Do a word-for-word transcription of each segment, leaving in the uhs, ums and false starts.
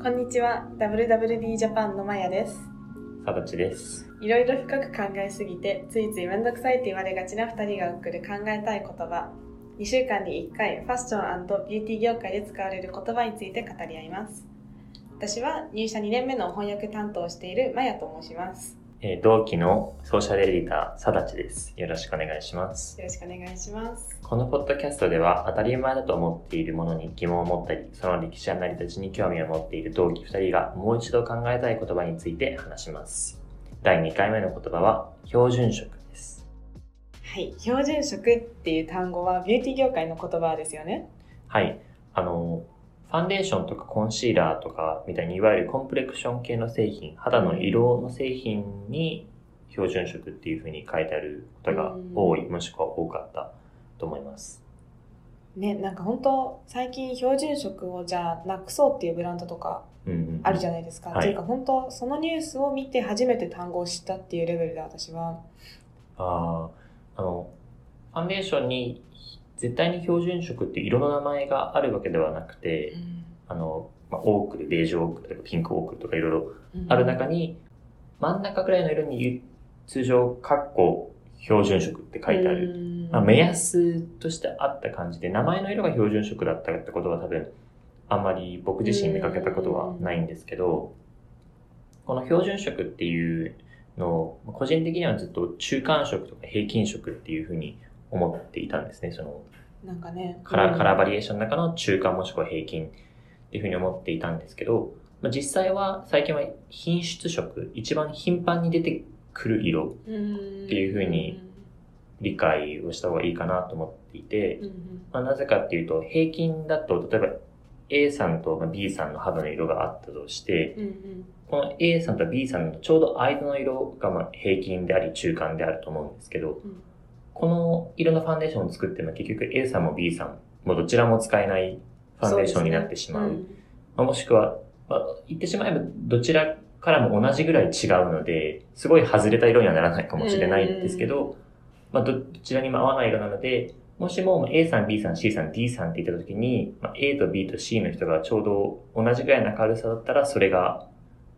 こんにちは。ダブリューダブリューディー ジャパンのまやです。 さだちです。 いろいろ深く考えすぎて、ついついめんどくさいと言われがちなふたりが送る考えたい言葉。にしゅうかんにいっかい、ファッション&ビューティー業界で使われる言葉について語り合います。私は入社にねんめの翻訳担当をしているまやと申します。 えー、同期のソーシャルエディター、さだちです。よろしくお願いします。 よろしくお願いします。 このポッドキャストでは、当たり前だと思っているものに疑問を持ったり、その歴史や成り立ちに興味を持っている同期ふたりが、もう一度考えたい言葉について話します。だいにかいめの言葉は、標準色です。 はい、標準色っていう単語はビューティー業界の言葉ですよね。 はい。あの、ファンデーションとかコンシーラーとかみたいにいわゆるコンプレクション系の製品、肌の色の製品に標準色っていう風に書いてあることが多い、もしくは多かったと思います。 ね、なんか本当最近標準色をじゃあなくそうっていうブランドとかあるじゃないですか。うんうんうん、っていうか本当そのニュースを見て初めて単語を知ったっていうレベルで私は。 ああ、あの、ファンデーションに絶対に標準色って色の名前があるわけではなくて、うん、あの、まあ、オークでベージュオークとかピンクオークとかいろいろある中に、うん、真ん中くらいの色に通常、カッコ標準色って書いてある。まあ、目安としてあった感じで、名前の色が標準色だったってことは多分、あんまり僕自身見かけたことはないんですけど、この標準色っていうのを、個人的にはずっと中間色とか平均色っていうふうに思っていたんですね。その、 なんかね、 カラー、カラーバリエーションの中の中間もしくは平均っていうふうに思っていたんですけど、まあ、実際は最近は品質色、一番頻繁に出てくる色っていうふうに理解をした方がいいかなと思っていて、まあ、なぜかっていうと、平均だと、例えば A さんと B さんの肌の色があったとして、この A さんと B さんのちょうど間の色がまあ平均であり中間であると思うんですけど、この色のファンデーションを作っても結局 A さんも B さんもどちらも使えないファンデーションになってしまう。う、ねうんまあ、もしくは、まあ、言ってしまえばどちらからも同じぐらい違うので、すごい外れた色にはならないかもしれないんですけど、まあ、どちらにも合わない色なので、もしも A さん、B さん、C さん、D さんって言った時に、まあ、A と B と C の人がちょうど同じぐらいの明るさだったら、それが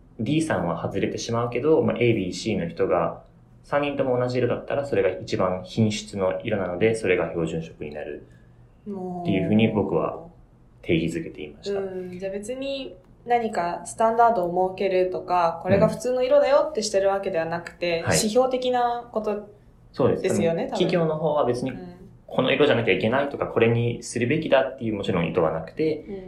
D さんは外れてしまうけど、まあ、A、B、C の人がさんにんとも同じ色だったら、それが一番品質の色なので、それが標準色になるっていうふうに僕は定義づけていました。 うん、じゃあ別に何かスタンダードを設けるとか、これが普通の色だよってしてるわけではなくて、うんはい、指標的なことですよね。 企業の方は別にこの色じゃなきゃいけないとか、これにするべきだっていうもちろん意図はなくて、うん、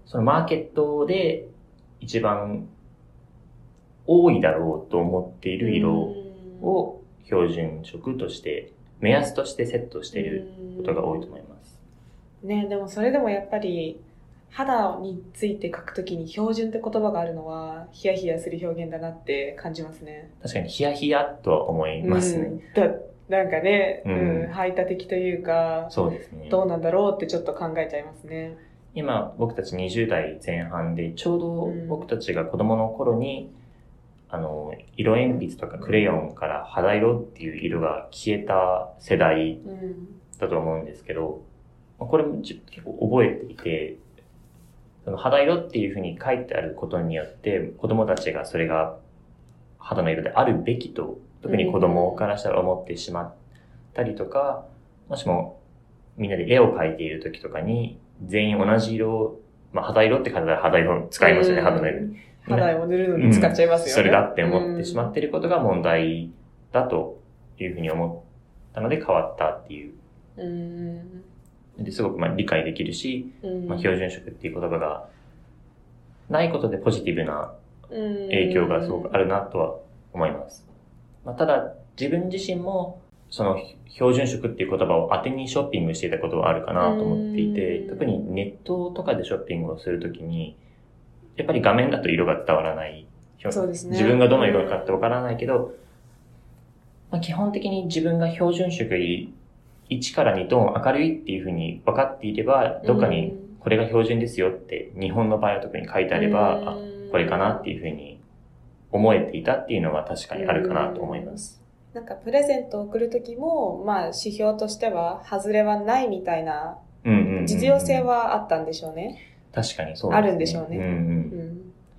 そのマーケットで一番多いだろうと思っている色を標準色として、目安としてセットしていることが多いと思います。 ね、でもそれでもやっぱり肌について書くときに標準って言葉があるのはヒヤヒヤする表現だなって感じますね。 確かにヒヤヒヤとは思いますね。 うん、だなんかね、うんうん、排他的というか、 そうですね。 どうなんだろうってちょっと考えちゃいますね。 今僕たちにじゅう代前半でちょうど僕たちが子供の頃に、うん、あの色鉛筆とかクレヨンから肌色っていう色が消えた世代だと思うんですけど、うん、これも結構覚えていて、その肌色っていうふうに書いてあることによって子供たちがそれが肌の色であるべきと特に子供からしたら思ってしまったりとか、もしもみんなで絵を描いている時とかに全員同じ色を、まあ肌色って書いたら肌色使いますよね、肌の色に。 肌を塗るのに使っちゃいますよね。 うん、それだって思ってしまっていることが問題だというふうに思ったので変わったっていう。うんですごくまあ理解できるし、まあ、標準色っていう言葉がないことでポジティブな影響がすごくあるなとは思います。まあ、ただ自分自身もその標準色っていう言葉を当てにショッピングしていたことはあるかなと思っていて、特にネットとかでショッピングをするときにやっぱり画面だと色が伝わらない。 そうですね。 自分がどの色かってわからないけど、まあ、基本的に自分が標準色にいちからにトーン明るいっていうふうに分かっていれば、どっかにこれが標準ですよって日本の場合は特に書いてあれば、あ、これかなっていうふうに思えていたっていうのは確かにあるかなと思います。 なんかプレゼントを送るときも、まあ指標としては外れはないみたいな実用性はあったんでしょうね。 確かにそうですね。 あるんでしょうね。 うんうん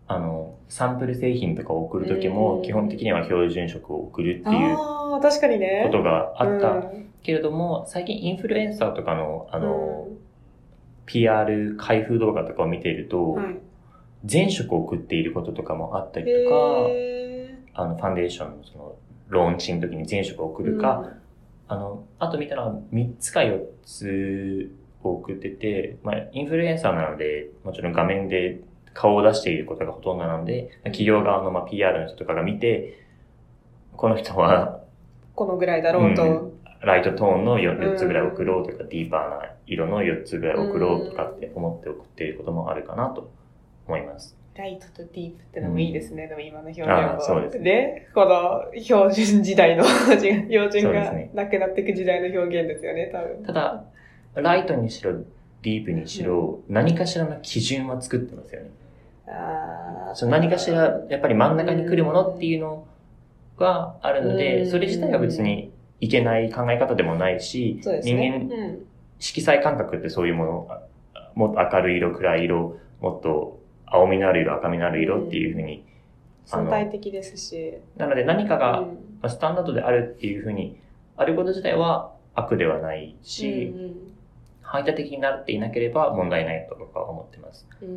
あの、サンプル製品とかを送るときも、基本的には標準色を送るっていうああ、確かにね。 ことがあったうんけれども、最近インフルエンサーとかの、あの、 うん、 ピーアール 開封動画とかを見ていると、 はい、 全色を送っていることとかもあったりとへか、あの、ファンデーションのその、ローンチの時に全色を送るか、 うん、 あの、あと見たらみっつかよっつを送ってて、まあ、インフルエンサーなので、もちろん画面で顔を出していることがほとんどなので、企業側のまあ ピーアール の人とかが見て、この人は、 このぐらいだろうと。 うん、ライトトーンの 4, 4つぐらい送ろうとか、ディーパーな色のよっつぐらい送ろうとかって思って送っていることもあるかなと思います。 ライトとディープってのもいいですね、うん、でも今の表現は。そうですね。 で、この標準時代の、標準がなくなっていく時代の表現ですよね、多分。 ただ、ライトにしろ、ディープにしろ、うん、何かしらの基準は作ってますよね。 あその何かしら、やっぱり真ん中に来るものっていうのがあるので、それ自体は別にいけない考え方でもないし、 そうですね、 人間、色彩感覚ってそういうもの、もっと明るい色、暗い色、もっと青みのある色、赤みのある色っていうふうに、 相対的ですし。 なので何かがスタンダードであるっていうふうに、あること自体は悪ではないし、うんうん、排他的になっていなければ問題ないと僕は思ってます。うんうん、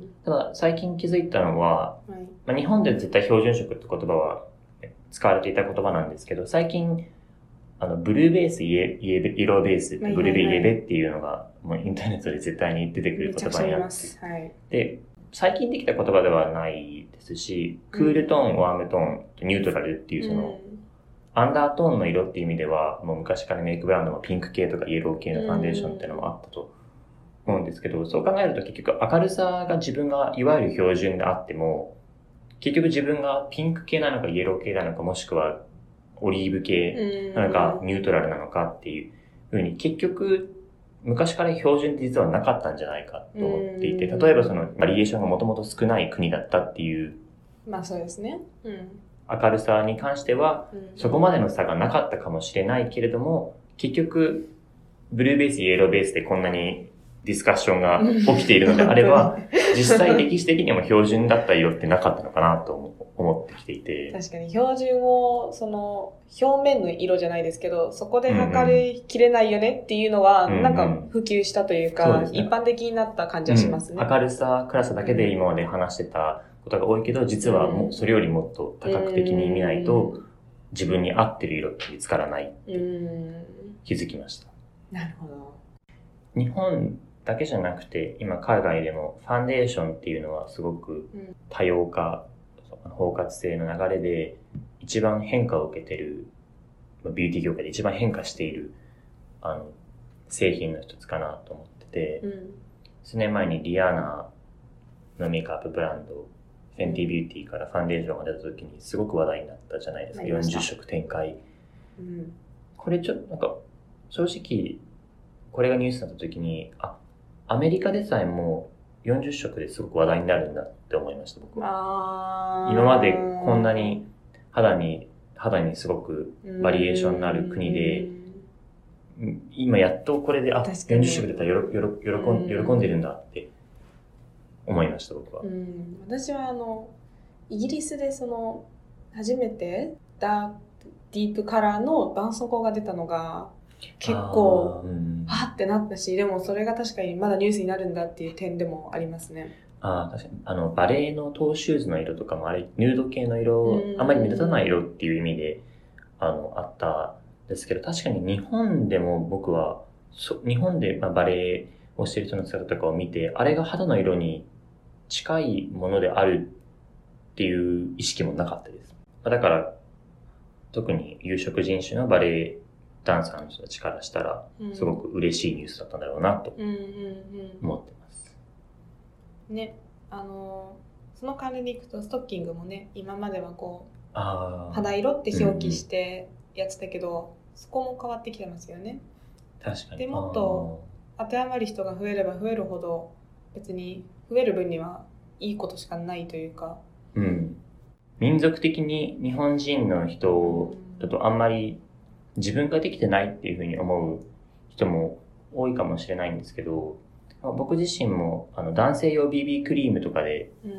ただ最近気づいたのは、はい、まあ、日本で絶対標準色って言葉は使われていた言葉なんですけど、最近あのブルーベース、イエイエ色ベース、ブルーベイエベっていうのがもうインターネットで絶対に出てくる言葉になって、はい、で最近できた言葉ではないですし、クールトーン、ワームトーン、ニュートラルっていうその、うん、アンダートーンの色っていう意味では、もう昔からメイクブランドもピンク系とかイエロー系のファンデーションっていうのもあったと思うんですけど、そう考えると結局明るさが自分がいわゆる標準であっても、結局自分がピンク系なのかイエロー系なのかもしくはオリーブ系なのかニュートラルなのかっていう風に結局昔から標準って実はなかったんじゃないかと思っていて、例えばそのバリエーションがもともと少ない国だったっていう。 まあそうですね。うん、 明るさに関してはそこまでの差がなかったかもしれないけれども、結局ブルーベース、イエローベースでこんなにディスカッションが起きているのであれば、実際歴史的にも標準だった色ってなかったのかなと思ってきていて。 確かに標準を、その、表面の色じゃないですけど、そこで測りきれないよねっていうのは、うんうん、なんか普及したというか、うんうん、一般的になった感じはしますね、 うん。明るさ、暗さだけで今まで話してたことが多いけど、実はもうそれよりもっと多角的に見ないと、自分に合ってる色って見つからないって気づきました。 なるほど。 日本だけじゃなくて、今海外でもファンデーションっていうのはすごく多様化、うん、包括性の流れで一番変化を受けてる、ビューティー業界で一番変化しているあの製品の一つかなと思ってて、うん、数年前にリアーナのメイクアップブランド、フェンティビューティーからファンデーションが出た時にすごく話題になったじゃないですか。よんじゅっしょく展開。うん、これちょっとなんか正直これがニュースになった時に、あ、アメリカでさえもよんじゅっしょくですごく話題になるんだって思いました、僕は。今までこんなに肌に、肌にすごくバリエーションのある国で、今やっとこれで、あ、よんじゅっしょく出たらよろよろ喜ん、喜んでるんだって思いました、僕は。 うん、私はあの、イギリスでその、初めてダーク、ディープカラーの絆創膏が出たのが、結構、うん、はってなったし、でもそれが確かにまだニュースになるんだっていう点でもありますね。 ああ、確かに。あの、バレエのトーシューズの色とかもあれ、ヌード系の色、あまり目立たない色っていう意味で、あの、あったんですけど、確かに日本でも僕は、そ日本でまあバレエをしている人の姿とかを見て、あれが肌の色に近いものであるっていう意識もなかったです。だから、特に有色人種のバレエダンサーの人たちからしたら、すごく嬉しいニュースだったんだろうなと思ってます。 ね、あの、その関連でいくと、ストッキングもね、今まではこう、あ肌色って表記してやってたけど、うんうん、そこも変わってきてますよね。 確かに。 で、もっと当てはまる人が増えれば増えるほど、別に増える分にはいいことしかないというか。 うん。民族的に日本人の人だとあんまり、自分ができてないっていうふうに思う人も多いかもしれないんですけど、僕自身もあの男性用 ビービー クリームとかで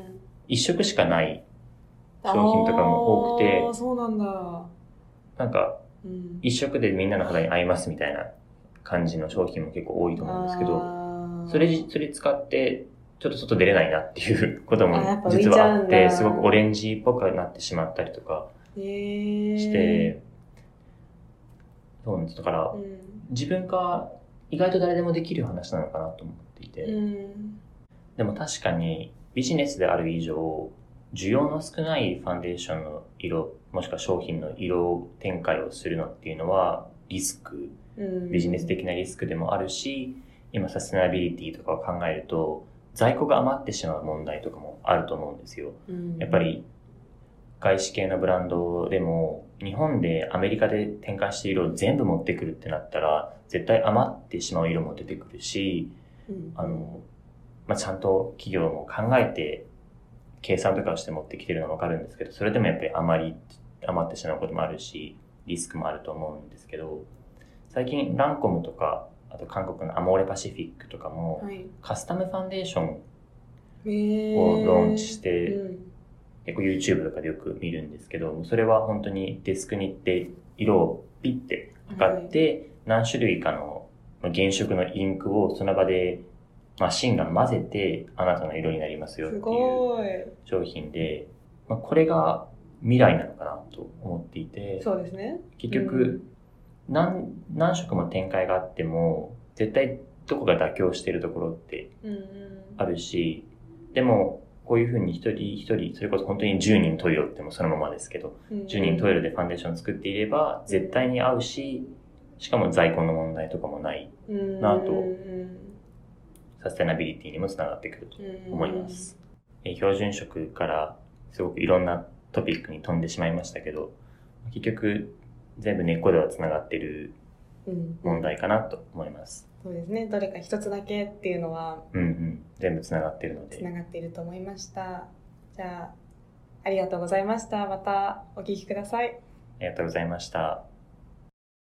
一色しかない商品とかも多くて、 ああ、そうなんだ。 なんか、 うん、 一色でみんなの肌に合いますみたいな感じの商品も結構多いと思うんですけど、それ、それ使って、ちょっと外出れないなっていうことも実はあって、すごくオレンジっぽくなってしまったりとかして、そうなんです。だから、うん、自分が意外と誰でもできる話なのかなと思っていて、うん、でも確かにビジネスである以上、需要の少ないファンデーションの色、もしくは商品の色展開をするのっていうのはリスク、うん、ビジネス的なリスクでもあるし、今サステナビリティとかを考えると、在庫が余ってしまう問題とかもあると思うんですよ。うん、やっぱり外資系のブランドでも日本でアメリカで展開している色を全部持ってくるってなったら絶対余ってしまう色も出てくるし、うん、あの、まあ、ちゃんと企業も考えて計算とかをして持ってきてるのはわかるんですけど、それでもやっぱり余り、余ってしまうこともあるし、リスクもあると思うんですけど、最近ランコムとかあと韓国のアモーレパシフィックとかも、はい、カスタムファンデーションをローンチして、うん、結構 YouTube とかでよく見るんですけど、それは本当にデスクに行って色をピッて測って、はい、何種類かの原色のインクをその場でマシンが混ぜてあなたの色になりますよっていう商品で、まあ、これが未来なのかなと思っていて、 そうですね。 結局、うん何、何色も展開があっても、絶対どこが妥協しているところってあるし、うんうん、でも、こういうふうに一人一人、それこそ本当にじゅうにんトイレってもそのままですけど、うんうん、じゅうにんトイレでファンデーションを作っていれば、絶対に合うし、しかも在庫の問題とかもないなと、うんうん、サステナビリティにもつながってくると思います。うんうん、標準色からすごくいろんなトピックに飛んでしまいましたけど、結局、全部根っこではつながってる問題かなと思います。 うんうん、そうですね。どれか一つだけっていうのは、 うんうん、全部つながってるので。 つながっていると思いました。じゃあ、ありがとうございました。またお聞きください。 ありがとうございました。